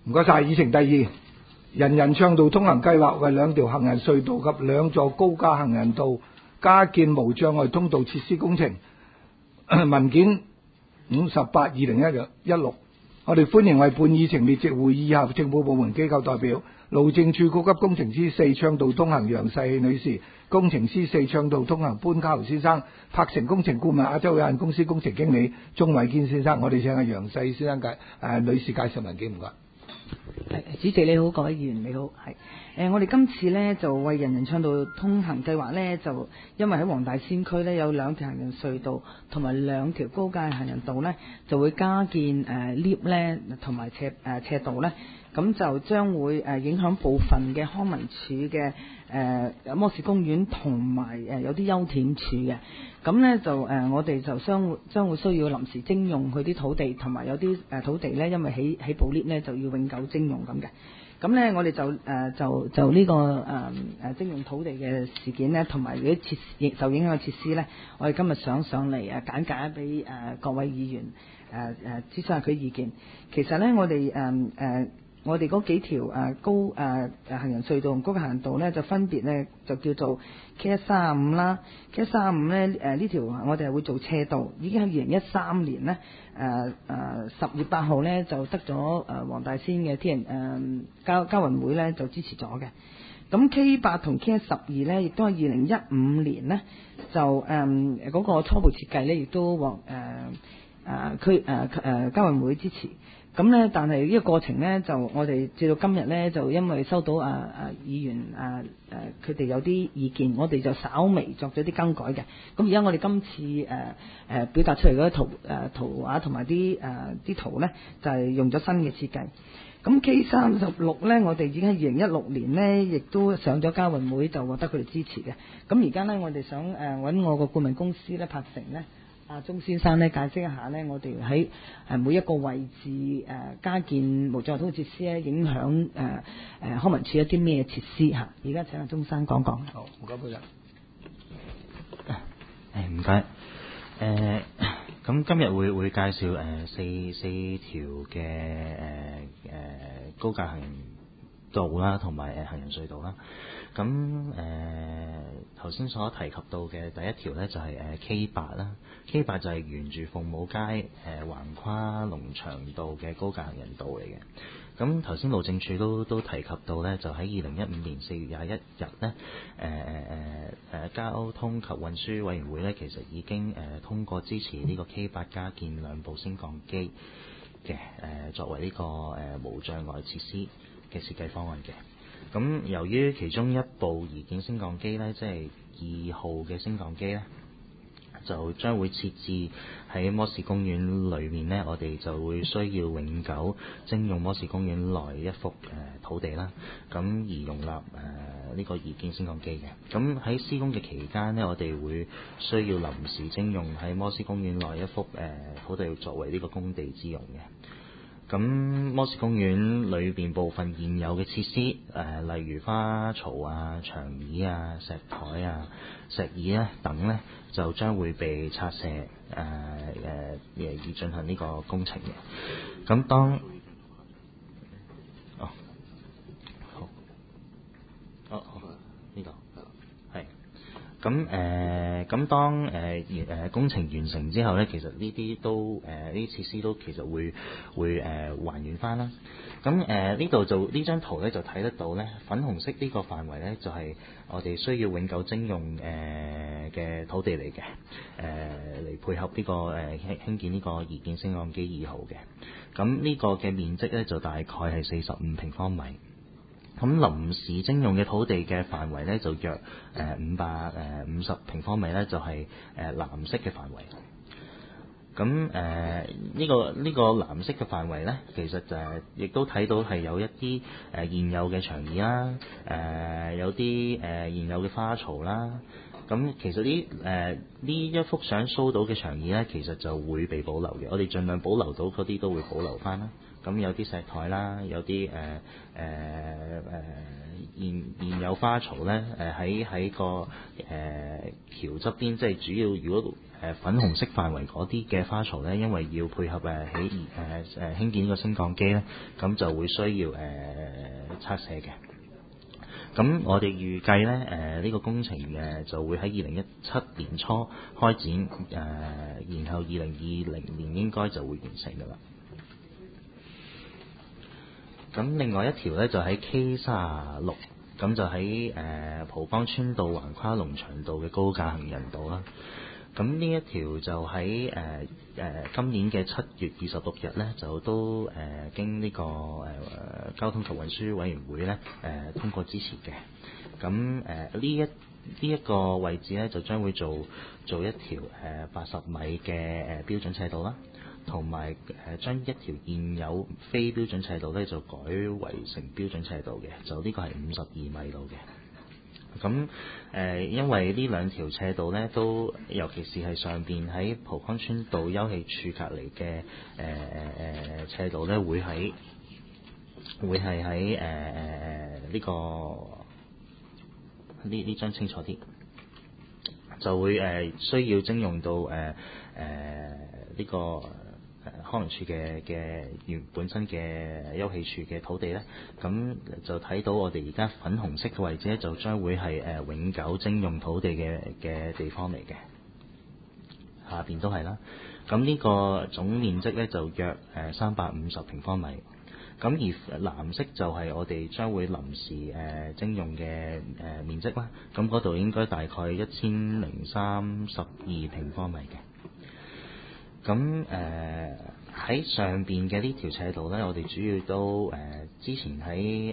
唔該晒。議程第二，人人暢道通行計劃為2條行人隧道及2座高架行人道加建無障礙通道設施工程。文件58/2016。我哋歡迎為本議程列席會議以下政府部門機構代表：路政署高級工程師4暢道通行楊世氣女士，工程師4暢道通行潘家豪先生，柏成工程顧問亞洲有限公司工程經理鍾偉堅先生。我哋請阿楊世先生女士介紹文件，唔該。 主席你好，各位議員你好，我哋今次呢就為人人暢道通行計劃呢，就因為喺黃大仙區呢有2條行人隧道同埋2條高架行人道呢，就會加建lift 呢同埋斜道呢，咁就將會影響部分嘅康文署嘅摩士公園同埋有啲休憩處嘅，咁呢就我哋就將會需要臨時徵用佢啲土地，同埋有啲土地呢，因為起部 lift 呢就要永久徵用咁嘅。咁呢，我哋就呢個徵用土地嘅事件呢，同埋嗰啲受影響嘅設施呢，我哋今日想上嚟簡介俾各位議員諮詢下佢意見。其實呢，我哋嗰幾條高行人隧道同高架行人道呢，就分別呢就叫做 KS35 啦，KS35 呢呢條我哋係會做斜道，已經喺2013年呢10月8號呢就得咗黃大仙嘅天人交運會呢就支持咗嘅。咁 K8 同 KS12 呢亦都係2015年呢就嗰個初步設計呢亦都獲交運會支持。咁呢，但係呢個過程呢，就我哋至到今日呢，就因為收到議員佢哋有啲意見，我哋就稍微作咗啲更改嘅。咁而家我哋今次表達出嚟嗰啲圖畫同埋啲圖呢，就係用咗新嘅設計。咁 K36 呢，我哋已經喺2016年呢，亦都上咗交運會，就獲得佢哋支持嘅。咁而家呢，我哋想揾我個顧問公司呢，柏成呢。阿鍾先生呢，解釋一下呢，我哋喺每一個位置加建無障礙通道設施咧，影響康文署一啲咩設施嚇？而家請阿鍾生講講。 好，唔該，本人。 唔該。咁今日會介紹四條嘅高架行人道啦，同埋行人隧道啦。咁頭先所提及到嘅第一條呢，就係K8啦，K8就係沿住鳳舞街橫跨龍翔道嘅高架行人道嚟嘅。咁頭先路政署都提及到呢，就喺2015年4月21日呢，交通及運輸委員會呢，其實已經通過支持呢個 K8 加建2部升降機嘅作為呢個無障礙設施嘅設計方案嘅。咁由於其中一部擬建升降機呢，即係2號嘅升降機呢，就將會設置喺摩士公園裏面呢，我哋就會需要永久徵用摩士公園內一幅土地啦，咁而容納呢個擬建升降機嘅。咁喺施工嘅期間呢，我哋會需要臨時徵用喺摩士公園內一幅土地作為呢個工地之用嘅。咁摩士公園裏邊部分現有嘅設施，例如花槽啊、長椅啊、石台啊、石椅啊等呢，就將會被拆卸以進行呢個工程嘅。咁當呢度係。咁當工程完成之後呢，其實呢啲設施都其實會還原翻啦。咁呢度就呢張圖呢，就睇得到呢，粉紅色呢個範圍呢，就係我哋需要永久徵用嘅土地嚟嘅，嚟配合呢個興建呢個擬建升降機2號嘅。咁呢個嘅面積呢，就大概係45平方米。咁臨時徵用嘅土地嘅範圍呢，就約550平方米呢，就係藍色嘅範圍。咁呢個藍色嘅範圍呢，其實就亦都睇到係有一啲現有嘅長椅啦，有啲現有嘅花槽啦。咁其實呢一幅相 show 到嘅長椅呢，其實就會被保留嘅。我哋盡量保留到嗰啲都會保留翻啦。咁咁有啲石台啦，有啲現有花槽咧，喺個橋側邊，即係主要如果粉紅色範圍嗰啲嘅花槽咧，因為要配合興建呢個升降機咧，咁就會需要拆卸嘅。咁我哋預計咧，呢個工程就會喺2017年初開展，然後2020年應該就會完成㗎啦。咁另外一條咧就喺 K36，咁就喺蒲崗村道橫跨龍翔道嘅高架行人道啦。咁呢一條就喺今年嘅7月26日咧，就都經呢個交通及運輸委員會咧通過支持嘅。咁呢一個位置咧，就將會做一條80米嘅標準斜道啦，同埋將一條現有非標準斜道咧就改為成標準斜道嘅，就呢個係52米度嘅。咁因為呢兩條斜道咧，都尤其是係上邊喺蒲崗村道休憩處隔離嘅斜道咧，會係喺呢個呢張清楚啲，就會需要徵用到呢個康文署嘅原本身嘅休憩處嘅土地咧，咁就睇到我哋而家粉紅色嘅位置咧，就將會係永久徵用土地嘅地方嚟嘅，下邊都係啦。咁呢個總面積咧就約350平方米，咁而藍色就係我哋將會臨時徵用嘅面積啦。咁嗰度應該大概1032平方米嘅。咁喺上邊嘅呢條斜道咧，我哋主要都之前喺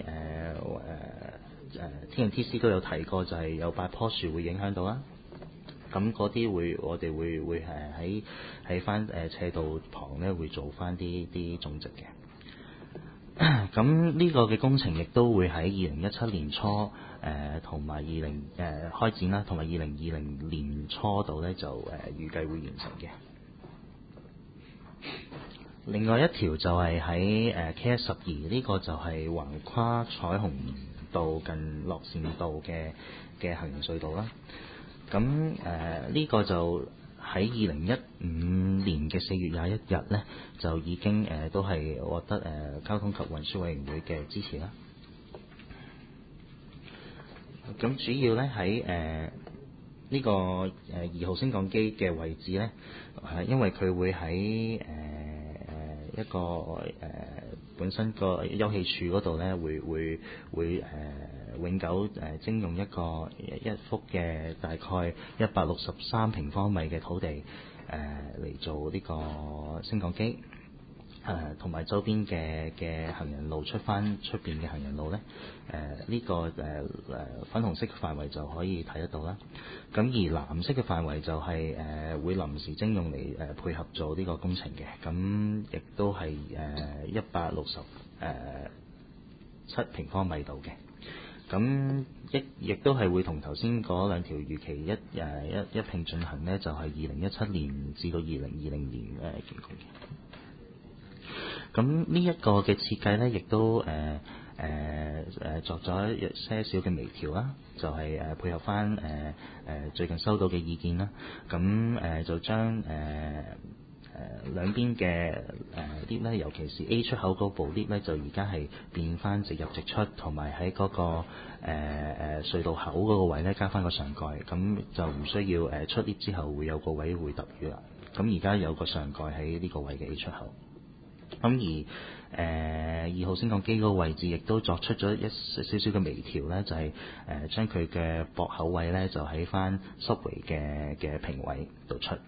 TNTC 都有提過，就係有8棵樹會影響到啦。咁嗰啲我哋會喺翻斜道旁咧會做翻啲種植嘅。咁呢個嘅工程亦都會喺2017年初同埋開展啦，同埋2020年初度咧就預計會完成嘅。另外一條就係喺KS12，呢個就係橫跨彩虹道近樂善道嘅行人隧道啦。咁呢個就喺2015年嘅4月21日呢，就已經都係獲得交通及運輸委員會嘅支持啦。咁主要呢，喺呢個2號升降機嘅位置呢，因為佢會喺一個本身個休憩處嗰度呢，會永久徵用一幅嘅大概163平方米嘅土地嚟做呢個升降機，同埋周邊嘅行人路出邊嘅行人路呢，呢個粉紅色嘅範圍就可以睇得到啦。咁而藍色嘅範圍就係會臨時徵用嚟配合做呢個工程嘅，咁亦都係167平方米度嘅。咁亦都係會同頭先嗰兩條預期一併進行呢，就係2017年至到2020年竣工嘅。咁呢一個嘅設計呢，亦都作咗一些少嘅微調啦，就係配合翻最近收到嘅意見啦。咁就將兩邊嘅lift咧，尤其是 A 出口嗰部 lift 咧，就而家係變翻直入直出，同埋喺嗰個隧道口嗰個位咧加翻個上蓋，咁就唔需要出 lift 之後會有個位會揼住啦。咁而家有個上蓋喺呢個位嘅 A 出口。咁而2號升降機嗰個位置亦都作出咗一少少嘅微調咧，就係將佢嘅駁口位咧就喺翻 subway 嘅平位度出。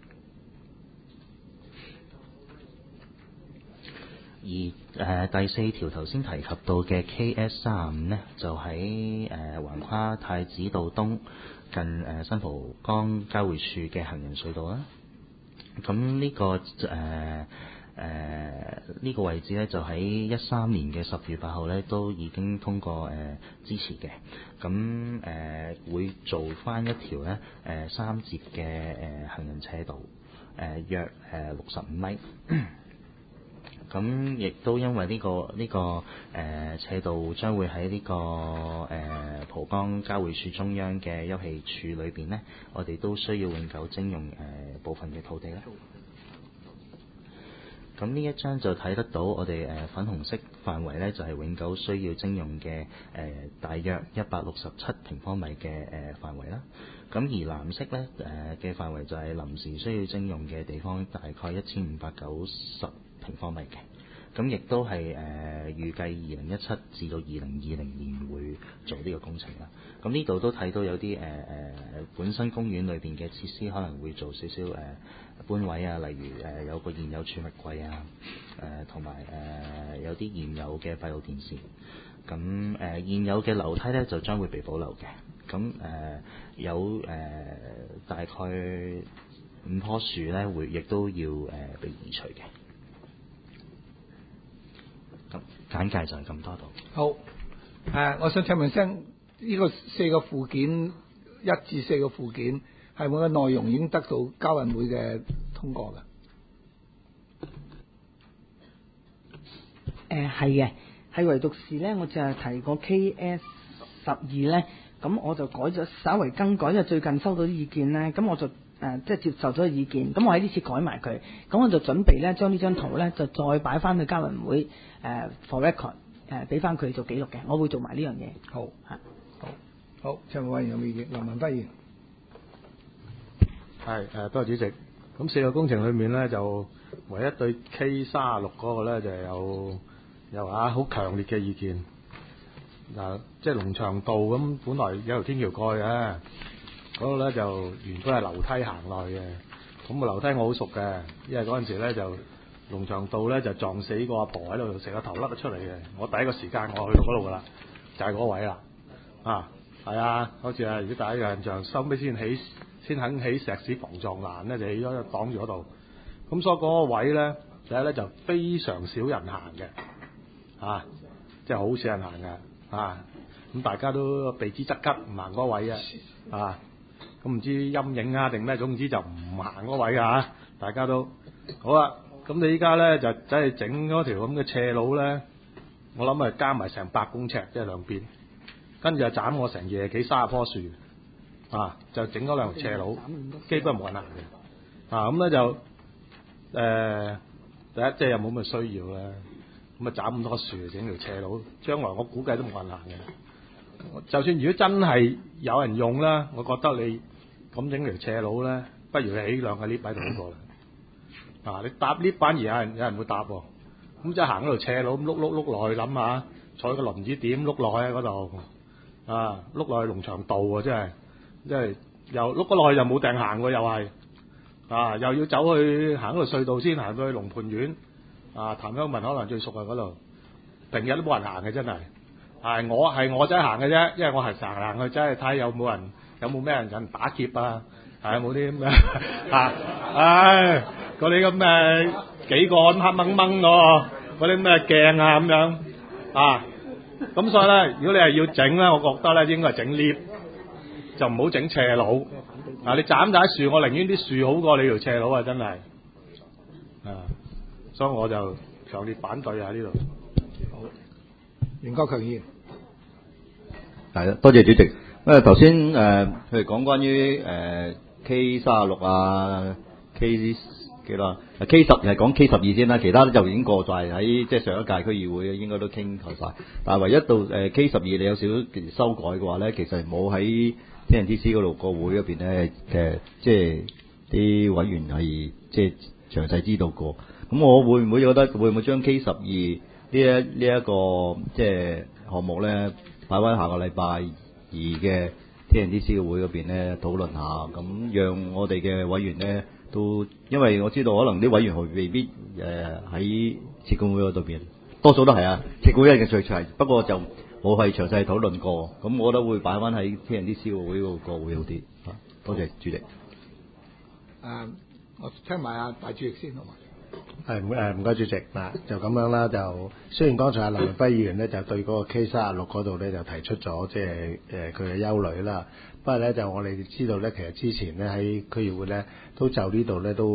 而第4條頭先提及到嘅 KS35 呢，就喺橫跨太子道東近新蒲崗交匯處嘅行人隧道啦。咁呢個位置呢，就喺13年嘅10月8號呢，都已經通過支持嘅。咁會做翻一條呢3節嘅行人斜道，約65米。 咁亦都因為呢個斜道將會喺呢個蒲崗交匯處中央嘅休憩處裏邊呢，我哋都需要永久徵用部分嘅土地啦。咁呢一張就睇得到我哋粉紅色範圍呢，就係永久需要徵用嘅大約167平方米嘅範圍啦。咁而藍色呢嘅範圍就係臨時需要徵用嘅地方，大概1590平方米嘅。咁亦都係預計2017至到2020年會做呢個工程啦。咁呢度都睇到有啲本身公園裏邊嘅設施可能會做少少搬位啊，例如有個現有儲物櫃啊，同埋有啲現有嘅閉路電視。咁現有嘅樓梯呢就將會被保留嘅。咁有大概5棵樹呢會亦都要被移除嘅。咁簡介就係咁多度。 好，我想請問聲，呢個4個附件1至4個附件係咪個內容已經得到交運會嘅通過㗎？ 係嘅，係唯獨是咧，我就係提過 KS12咧，咁我就改咗，稍為更改，因為最近收到啲意見咧，咁我就即係接受咗意見，咁我喺呢次改埋佢，咁我就準備咧將呢張圖咧就再擺翻去交運會for record 俾翻佢做記錄嘅，我會做埋呢樣嘢。 好，好，陳委員有冇意見？林文輝議員。 係多謝主席。咁4個工程裏面咧，就唯一對 K36嗰個咧就有好強烈嘅意見。嗱，即係龍翔道咁，本來有條天橋過去嘅，嗰度咧就原本係樓梯行落去嘅。咁個樓梯我好熟嘅，因為嗰陣時咧就龍翔道咧就撞死個阿婆喺度，成個頭甩咗出嚟嘅。我第一個時間我去到嗰度噶啦，就係嗰位啦。係啊，好似如果大家有印象，收尾先肯起石屎防撞欄咧，就起咗擋住嗰度。咁所以嗰個位咧，第一咧就非常少人行嘅，即係好少人行嘅，咁大家都避之則吉，唔行嗰個位啊，咁唔知陰影啊定咩，總之就唔行嗰位啊，大家都好啦。咁你依家咧就真係整嗰條咁嘅斜路咧，我諗係加埋成100公尺，即係兩邊，跟住就斬我成夜幾30棵樹。就整咗2條斜路，基本冇人行嘅。咁咧就第一即係又冇乜需要啦。咁斬咁多樹整條斜路，將來我估計都冇人行嘅。就算如果真係有人用啦，我覺得你咁整條斜路咧，不如你起2個 lift 喺度好過啦。你搭 lift 反而有人會搭喎。咁即係行嗰條斜路咁碌落去，諗下坐個輪子點碌落去喺嗰度，碌落去龍翔道喎，真係。即係又碌咗落去又冇埞行喎，又係又要走去行嗰條隧道先行到去龍蟠苑。譚香文可能最熟啊嗰度，平日都冇人行嘅真係。我真係行嘅啫，因為我係成日行去真係睇有冇咩人打劫啊，有冇啲咁嘅嗰啲咁嘅幾個咁黑掹掹嗰啲咩鏡啊咁樣咁所以咧，如果你係要整咧，我覺得咧應該係整 lift。就唔好整斜路，你斬晒樹，我寧願啲樹好過你條斜路啊！真係，所以我就強烈反對啊！呢度。 好，袁國強議員。 係，多謝主席。頭先譬如講關於K36 啊 ，K 幾多？K10係講 K12先啦，其他就已經過晒喺即係上一屆區議會應該都傾透晒。但係唯一到K12你有少少修改嘅話咧，其實冇喺TNTC 嗰度個會嗰邊咧即係啲委員係即係詳細知道過。咁我會唔會覺得會唔會將 K12呢一個即係項目咧擺翻下個禮拜2嘅 TNTC 嘅會嗰邊咧討論下，咁讓我哋嘅委員咧都，因為我知道可能啲委員未必喺設管會嗰度邊，多數都係設管會嘅最齊，不過就冇係詳細討論過，咁我覺得會擺翻喺 TNTC 會嗰個會好啲。多謝主席。 我聽埋大主席先好嘛？ 唔該主席。就咁樣啦。就雖然剛才林文輝議員咧就對嗰個 K36嗰度咧就提出咗即係佢嘅憂慮啦。不過咧就我哋知道咧，其實之前咧喺區議會咧都就呢度咧都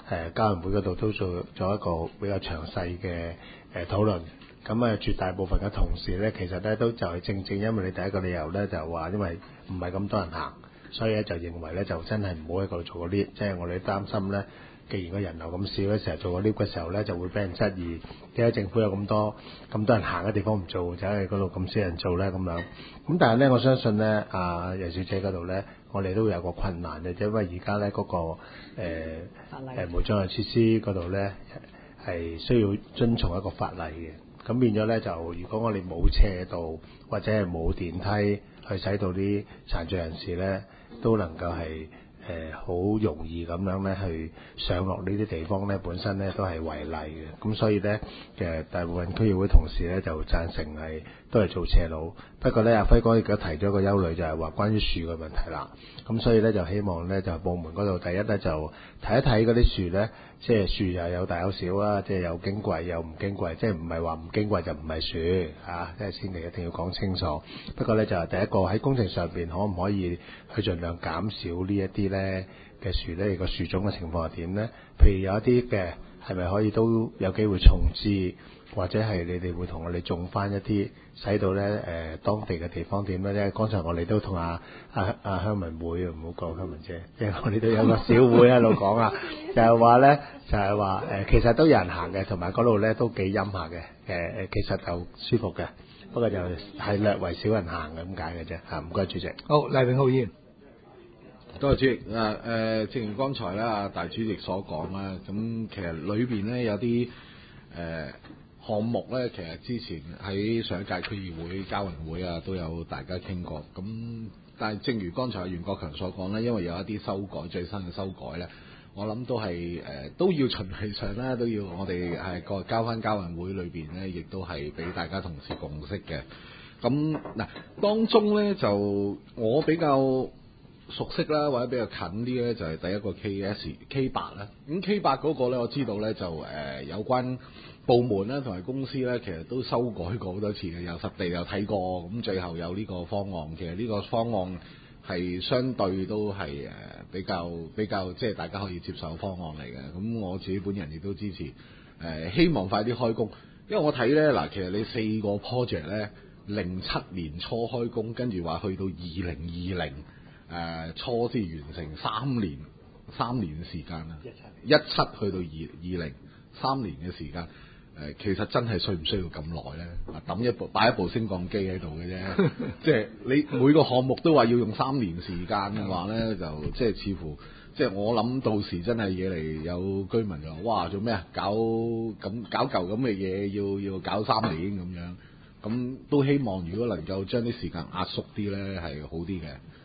交易會嗰度都做一個比較詳細嘅討論。咁絕大部分嘅同事咧，其實咧都就係正因為你第一個理由咧，就話因為唔係咁多人行，所以咧就認為咧就真係唔好喺嗰度做個 lift，即係我哋擔心咧，既然個人流咁少嘅時候做個 lift 嘅時候咧，就會俾人質疑點解政府有咁多人行嘅地方唔做，就喺嗰度咁少人做咧咁樣。咁但係咧，我相信咧，楊小姐嗰度咧，我哋都有個困難嘅，因為而家咧嗰個無障礙設施嗰度咧係需要遵從一個法例嘅。咁變咗咧，就如果我哋冇斜道或者係冇電梯去使到啲殘障人士咧，都能夠係好容易咁樣咧去上落呢啲地方咧，本身咧都係違例嘅。咁所以咧嘅大部分區議會同事咧就贊成係都係做斜路。不過咧，阿輝哥而家提咗個憂慮就係話關於樹嘅問題啦。咁所以咧就希望咧就部門嗰度第一咧就睇一睇嗰啲樹咧，即係樹又有大有小啊，即係有矜貴有唔矜貴，即係唔係話唔矜貴就唔係樹嚇，即係千祈一定要講清楚。不過咧就係第一個喺工程上邊可唔可以去盡量減少呢一啲咧嘅樹咧？個樹種嘅情況係點咧？譬如有一啲嘅係咪可以都有機會重置，或者係你哋會同我哋種翻一啲，使到咧當地嘅地方點咧？因為剛才我哋都同阿鄉民會唔好講鄉民姐，即係我哋都有個小會喺度講啊，就係話咧其實都有人行嘅，同埋嗰度咧都幾陰下嘅，其實就舒服嘅，不過就係略為少人行嘅咁解嘅啫嚇。唔該主席。 好，黎永浩議員。 多謝主席。正如剛才啦，大主席所講啦，咁其實裏邊咧有啲項目咧，其實之前喺上一屆區議會交運會啊，都有大家傾過。咁但係正如剛才阿袁國強所講咧，因為有一啲修改，最新嘅修改咧，我諗都係都要循例上啦，都要我哋係交翻交運會裏邊咧，亦都係俾大家同事共識嘅。咁嗱，當中咧就我比較熟悉啦，或者比較近啲咧，就係第一個 K8 啦。咁 K8嗰個咧，我知道咧就有關部門啦同埋公司咧，其實都修改過好多次嘅，有實地有睇過，咁最後有呢個方案。其實呢個方案係相對都係比較即係大家可以接受嘅方案嚟嘅。咁我自己本人亦都支持，希望快啲開工。因為我睇咧嗱，其實你4個 project 咧，07年初開工，跟住話去到2020。初先完成3年嘅時間啦，17去到2020 3年嘅時間，其實真係需唔需要咁耐咧？擺一部升降機喺度嘅啫，即係你每個項目都話要用3年時間嘅話咧，就即係似乎即係我諗到時真係惹嚟有居民就話：哇，做咩啊？搞嚿咁嘅嘢要搞3年咁樣，咁都希望如果能夠將啲時間壓縮啲咧，係好啲嘅。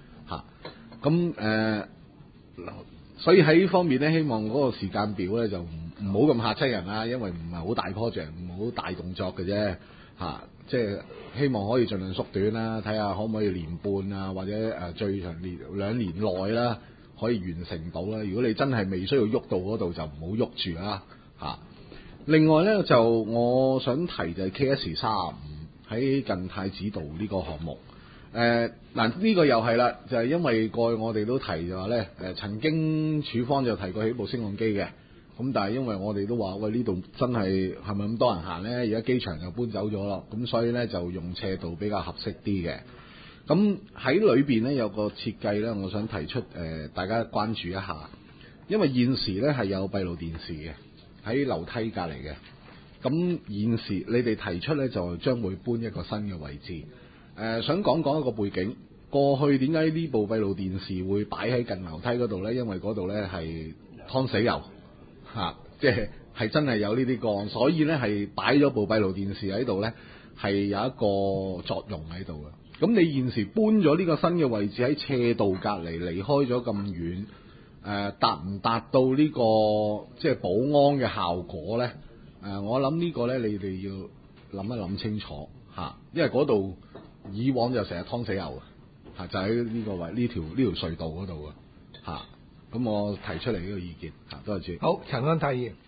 咁所以喺呢方面咧，希望嗰個時間表咧就唔好咁嚇親人啦，因為唔係好大 project，唔係好大動作嘅啫即係希望可以盡量縮短啦，睇下可唔可以年半啊，或者最長2年內啦，可以完成到啦。如果你真係未需要喐到嗰度，就唔好喐住啦另外咧，就我想提就係 KS35喺近太子道呢個項目。呢個又係啦，就係因為過去我哋都提就話咧，曾經署方就提過起部升降機嘅，咁但係因為我哋都話喂，呢度真係咪咁多人行咧？而家機場又搬走咗咯，咁所以咧就用斜道比較合適啲嘅。咁喺裏邊咧有個設計咧，我想提出大家關注一下，因為現時咧係有閉路電視嘅喺樓梯隔離嘅，咁現時你哋提出咧就將會搬一個新嘅位置。想講一個背景，過去點解呢部閉路電視會擺喺近樓梯嗰度呢？因為嗰度呢係劏死油即係真係有呢啲個案，所以呢係擺咗部閉路電視喺度呢，係有一個作用喺度嘅。咁你現時搬咗呢個新嘅位置喺斜道隔離，離開咗咁遠，達唔達到呢個即係保安嘅效果呢？我諗呢個呢，你哋要諗一諗清楚因為嗰度以往就成日劏死油就喺呢個位呢條隧道嗰度咁我提出嚟呢個意見多謝主。 好，陳安泰議員。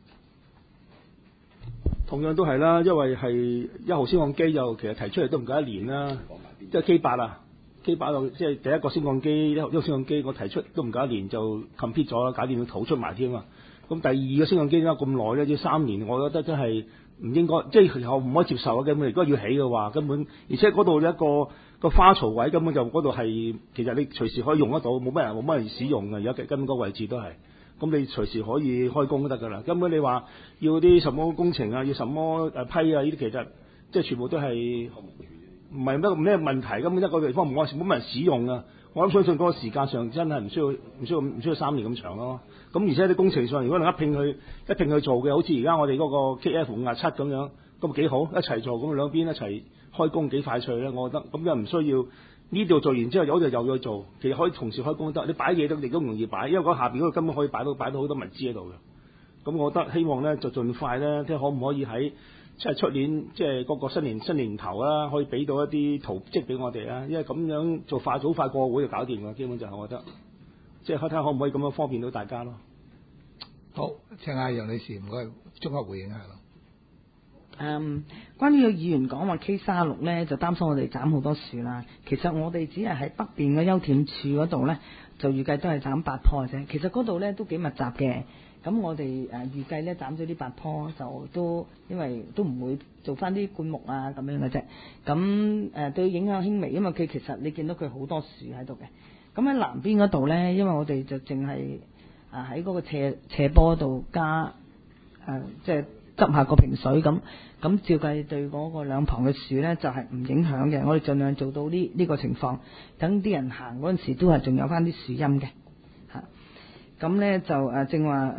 同樣都係啦，因為係1號升降機就其實提出嚟都唔夠1年啦，即係 K8 就即係第一個升降機1號升降機，我提出都唔夠1年就 complete 咗啦，搞掂要土出埋添啊！ 咁第二個升降機點解咁耐咧？要3年，我覺得真係唔應該，即係以後唔可以接受啊！根本如果要起嘅話，根本而且嗰度一個花槽位根本就嗰度係其實你隨時可以用得到，冇乜人使用嘅，而家根本個位置都係。咁你隨時可以開工都得㗎啦。根本你話要啲什麼工程啊，要什麼批啊，呢啲其實即係全部都係唔係咩問題。根本一個地方冇乜人使用啊。我諗相信嗰個時間上真係唔需要3年咁長咯。咁而且啲工程上如果能一拼去做嘅，好似而家我哋嗰個 KF57咁樣，咁幾好，一齊做咁兩邊一齊開工幾快脆咧。我覺得咁又唔需要。呢度做完之後，有就又去做，其實可以同時開工得。你擺嘢都亦都容易擺，因為嗰下邊嗰度根本可以擺到好多物資喺度嘅。咁我覺得希望咧就盡快咧，睇下可唔可以喺即係出年即係嗰個新年頭啦，可以俾到一啲圖蹟俾我哋啦。因為咁樣做快早快過會就搞掂㗎，基本就係我覺得，即係睇下可唔可以咁樣方便到大家咯。 好，請阿楊女士唔該綜合回應下咯。 關於有議員講話 K36咧，就擔心我哋斬好多樹啦。其實我哋只係喺北邊嘅休憩處嗰度咧，就預計都係斬8棵啫。其實嗰度咧都幾密集嘅。咁我哋預計咧斬咗啲8棵，就都因為都唔會做翻啲灌木啊咁樣嘅啫。咁對影響輕微，因為佢其實你見到佢好多樹喺度嘅。咁喺南邊嗰度咧，因為我哋就淨係喺嗰個斜坡度加即係執下個平水咁照計對嗰個兩旁嘅樹咧就係唔影響嘅。我哋盡量做到呢個情況，等啲人行嗰陣時都係仲有翻啲樹蔭嘅嚇。咁咧就正話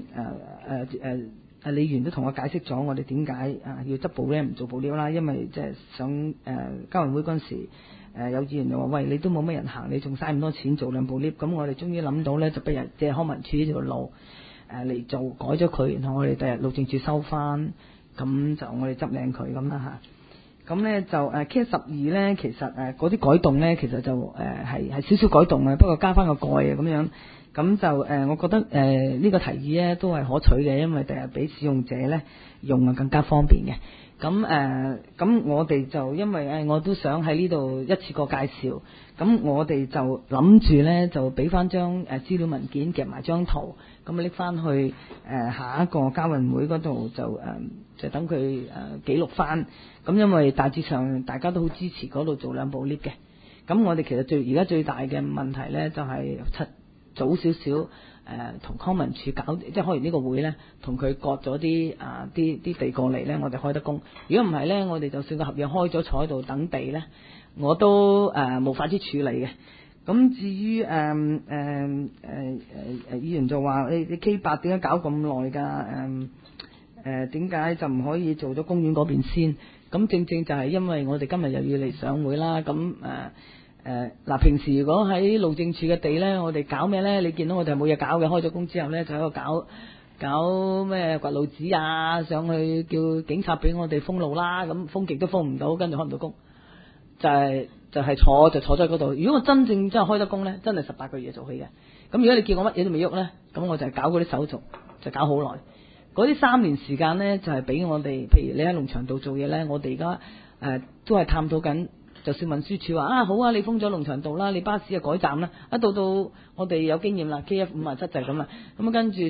李員都同我解釋咗，我哋點解要執布咧唔做布料啦，因為即係想交運會嗰陣時有議員就話：喂，你都冇乜人行，你仲嘥咁多錢做兩部 lift。咁我哋終於諗到咧，就不如借康文署呢條路嚟做改咗佢，然後我哋第日路政署收翻，咁就我哋執靚佢咁啦嚇。咁咧就K12咧，其實嗰啲改動咧，其實就係少少改動嘅，不過加翻個蓋啊咁樣。咁就我覺得呢個提議咧都係可取嘅，因為第日俾使用者咧用啊更加方便嘅。咁我哋就因為我都想喺呢度一次過介紹，咁我哋就諗住咧就俾翻張資料文件夾埋張圖，咁拎翻去下一個交運會嗰度就等佢記錄翻。咁因為大致上大家都好支持嗰度做兩部 lift 嘅。咁我哋其實而家最大嘅問題咧就係早少少同康文署搞，即係開完呢個會咧，同佢割咗啲地過嚟咧，我哋開得工。如果唔係咧，我哋就算個合約開咗坐喺度等地咧，我都無法之處理嘅。咁至於議員就話你 K8 點解搞咁耐㗎？點解就唔可以做咗公園嗰邊先？咁正正就係因為我哋今日又要嚟上會啦。咁平時如果喺路政署嘅地咧，我哋搞咩咧？你見到我哋係冇嘢搞嘅，開咗工之後咧就喺度搞咩掘路子啊，上去叫警察俾我哋封路啦，咁封極都封唔到，跟住開唔到工，就係坐咗喺嗰度。如果我真正真係開得工咧，真係18個月做起嘅。咁如果你叫我乜嘢都未喐咧，咁我就係搞嗰啲手續，就搞好耐。嗰啲3年時間咧，就係俾我哋，譬如你喺農場道做嘢咧，我哋而家都係探討緊。就算運輸署話好啊，你封咗農場道啦，你巴士就改站啦，到我哋有經驗啦 ，KF57就係咁啦。咁跟住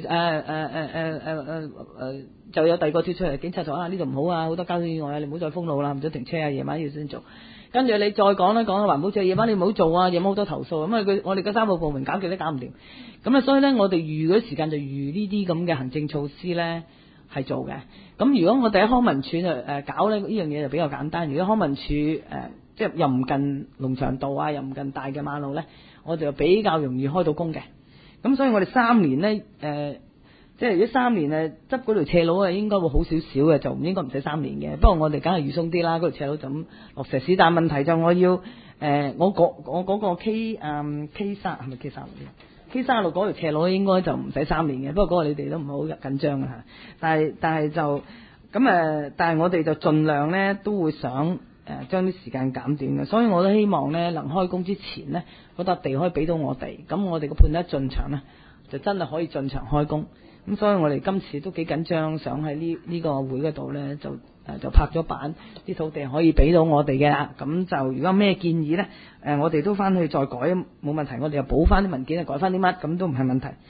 就有第二個跳出嚟，警察就話呢度唔好啊，好多交通意外啊，你唔好再封路啦，唔准停車啊，夜晚要先做。跟住你再講啦，講環保署夜晚你唔好做啊，夜晚好多投訴，咁我哋嘅3個部門搞極都搞唔掂。咁所以咧，我哋預嗰啲時間就預呢啲咁嘅行政措施咧係做嘅。咁如果我哋喺康文署搞咧，呢樣嘢就比較簡單。如果康文署即係又唔近農場道啊，又唔近大嘅馬路咧，我就比較容易開到工嘅。咁所以我哋3年咧，即係如果3年執嗰條斜路啊，應該會好少少嘅，就唔應該唔使3年嘅。不過我哋梗係預鬆啲啦，嗰條斜路就咁落石屎。但係問題就我要我嗰個 K3係咪 K36 嗰條斜路應該就唔使3年嘅。不過嗰個你哋都唔好緊張啊。但係就咁但係我哋就盡量咧都會想將啲時間減短嘅，所以我都希望咧能開工之前咧嗰笪地可以俾到我哋，咁我哋個判得進場咧就真係可以進場開工。咁所以我哋今次都幾緊張，想喺呢個會嗰度咧就拍咗板，啲土地可以俾到我哋嘅啦。咁就如果咩建議咧，我哋都翻去再改冇問題，我哋又補翻啲文件，改翻啲乜咁都唔係問題。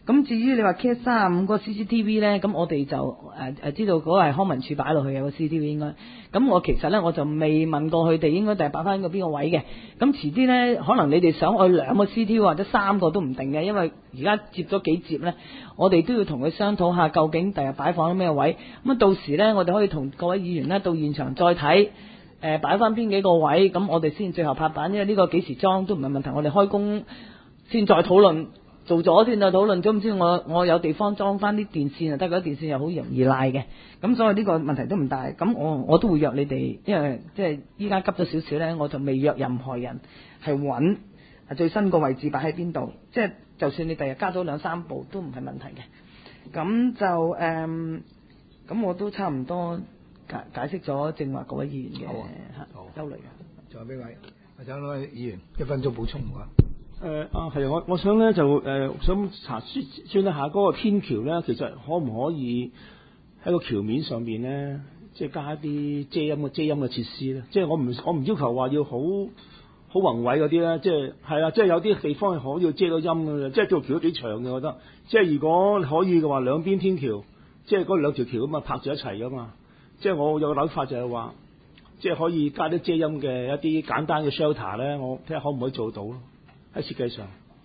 咁至於你話 K35個 CCTV 咧，咁我哋就知道嗰個係康文署擺落去嘅個 CCTV 應該。咁我其實咧我就未問過佢哋應該第日擺翻個邊個位嘅。咁遲啲咧，可能你哋想愛2個 CCTV 或者3個都唔定嘅，因為而家接咗幾接咧，我哋都要同佢商討下究竟第日擺放喺咩位。咁啊到時咧，我哋可以同各位議員咧到現場再睇，擺翻邊幾個位，咁我哋先最後拍板，因為呢個幾時裝都唔係問題，我哋開工先再討論。做咗先就討論，總唔知我有地方裝翻啲電線啊，得嗰啲電線又好容易賴嘅，咁所以呢個問題都唔大。咁我都會約你哋，因為即係依家急咗少少咧，我就未約任何人係揾最新個位置擺喺邊度，即係就算你第日加咗2-3步都唔係問題嘅。咁就咁我都差唔多解釋咗正話各位議員嘅憂慮嘅。 仲有邊位？我想兩位議員1分鐘補充啊。 係啊，我想咧就想查詢一下嗰個天橋咧，其實可唔可以喺個橋面上邊咧，即係加一啲遮陰嘅設施咧？即係我唔要求話要好宏偉嗰啲咧，即係係啊，即係有啲地方係可以遮到陰嘅，即係條橋都幾長嘅，我覺得。即係如果可以嘅話，兩邊天橋，即係嗰2條橋咁啊拍住一齊噶嘛。即係我有個諗法就係話，即係可以加啲遮陰嘅一啲簡單嘅 shelter 咧，我睇下可唔可以做到咯。喺設計上，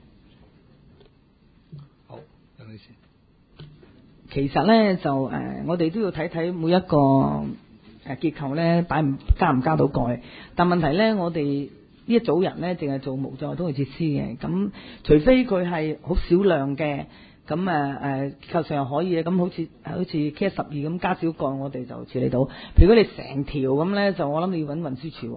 好，有女士。 其實咧就我哋都要睇睇每一個結構咧加唔加到蓋。但問題咧，我哋呢一組人咧淨係做無障礙通道設施嘅，咁除非佢係好少量嘅，咁結構上又可以嘅，咁好似 K12咁加少蓋，我哋就處理到。譬如果你成條咁咧，就我諗你要揾運輸署。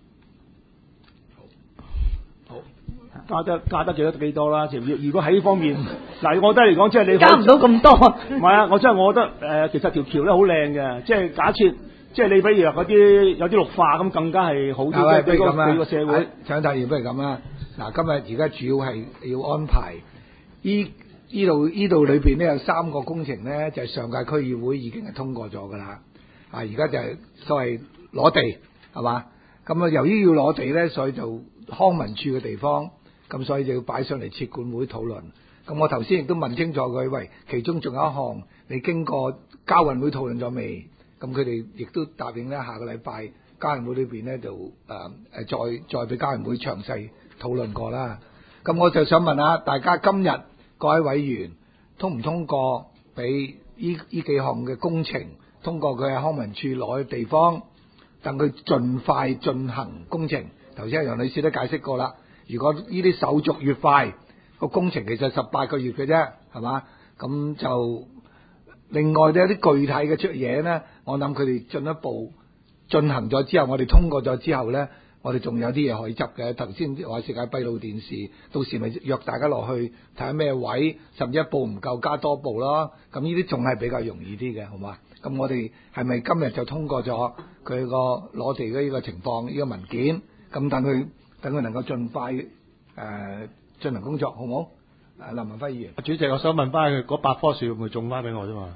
加得幾多啦？如果喺呢方面，嗱，我覺得嚟講，即係你加唔到咁多。 唔係啊，我真係我覺得其實條橋咧好靚嘅，即係假設，即係你比如話嗰啲有啲綠化咁，更加係好啲嘅，俾個社會。 陳達賢不如咁啦，嗱，今日而家主要係要安排呢度裏邊呢有3個工程咧，就係上屆區議會已經係通過咗噶啦，而家就係所謂攞地係嘛，咁由於要攞地咧，所以就康文署嘅地方。咁所以就要擺上嚟設管會討論。咁我頭先亦都問清楚佢，喂，其中仲有一項，你經過交運會討論咗未？咁佢哋亦都答應咧，下個禮拜交運會裏邊咧就再俾交運會詳細討論過啦。咁我就想問下大家，今日各位委員通唔通過俾呢幾項嘅工程通過佢喺康文署攞地方，等佢盡快進行工程。頭先楊女士都解釋過啦。如果呢啲手續越快，個工程其實18個月嘅啫，係嘛？咁就另外咧有啲具體嘅出嘢咧，我諗佢哋進一步進行咗之後，我哋通過咗之後咧，我哋仲有啲嘢可以執嘅。頭先話世界閉路電視，到時咪約大家落去睇下咩位，甚至一步唔夠加多步咯。咁呢啲仲係比較容易啲嘅，好嘛？咁我哋係咪今日就通過咗佢個攞地嘅呢個情況呢個文件？咁等佢能夠盡快進行工作，好唔好？林文輝議員， 主席，我想問翻佢嗰8棵樹會唔會種翻俾我啫嘛？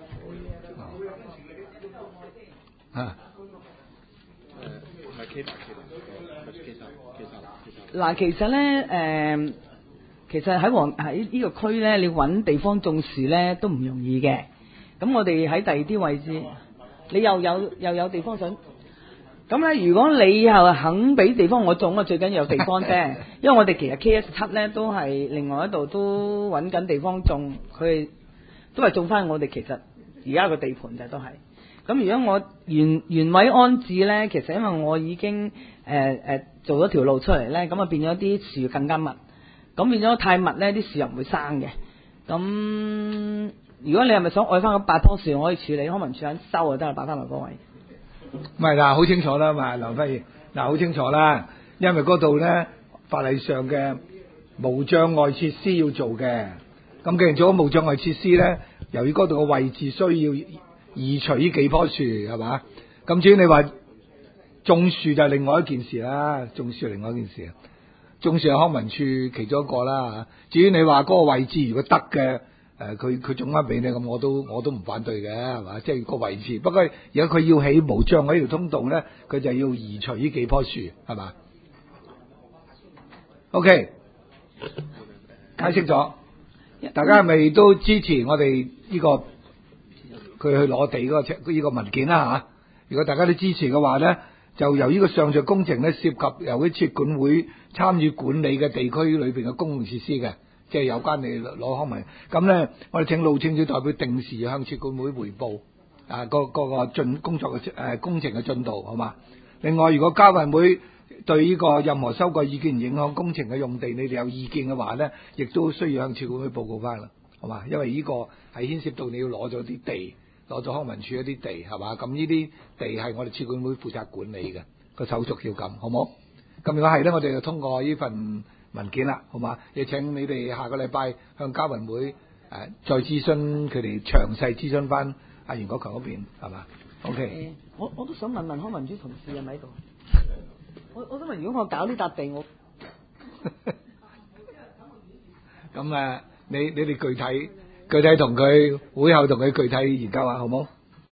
嗱，其實咧其實喺呢個區咧，你揾地方種樹咧都唔容易嘅。咁我哋喺第二啲位置，你又有地方想。咁咧，如果你又肯俾地方我種，最緊要有地方啫。因為我哋其實 KS7 咧都係另外一度都揾緊地方種，佢都係種翻我哋其實而家個地盤就都係。咁如果我原位安置咧，其實因為我已經做咗條路出嚟咧，咁啊變咗啲樹更加密，咁變咗太密咧，啲樹又唔會生嘅。咁如果你係咪想愛翻嗰8棵樹，我可以處理，康文署肯收就得啦，擺翻埋嗰位。 唔係嗱，好清楚啦嘛，梁輝，嗱好清楚啦，因為嗰度咧法例上嘅無障礙設施要做嘅，咁既然做咗無障礙設施咧，由於嗰度嘅位置需要移除呢幾棵樹係嘛，咁至於你話種樹就係另外一件事啦，種樹係另外一件事，種樹係康文署其中一個啦。至於你話嗰個位置如果得嘅。佢種翻俾你，咁我都唔反對嘅，係嘛？即係個位置。不過而家佢要起無障礙呢條通道咧，佢就要移除呢幾棵樹，係嘛 ？OK， 解釋咗。 大家係咪都支持我哋呢個佢去攞地嗰個呢個文件啦嚇？如果大家都支持嘅話咧，就由呢個上述工程咧涉及由啲設管會參與管理嘅地區裏邊嘅公共設施嘅，即係有關你攞康文。咁咧，我哋請路政署代表定時向設管會彙報個工作嘅工程嘅進度，好嘛？另外，如果交運會對呢個任何修改意見影響工程嘅用地，你哋有意見嘅話咧，亦都需要向設管會報告翻啦，好嘛？因為呢個係牽涉到你要攞咗啲地。攞咗康文署一啲地係嘛，咁呢啲地係我哋設管會負責管理嘅，個手續要咁，好冇？咁如果係咧，我哋就通過呢份文件啦，好嘛？亦請你哋下個禮拜向交運會再諮詢佢哋詳細諮詢翻阿袁國強嗰邊係嘛 ？OK。 我都想問問康文署同事係咪喺度？我想問，如果我搞呢笪地，我咁你哋具體同佢會後同佢具體研究下好冇？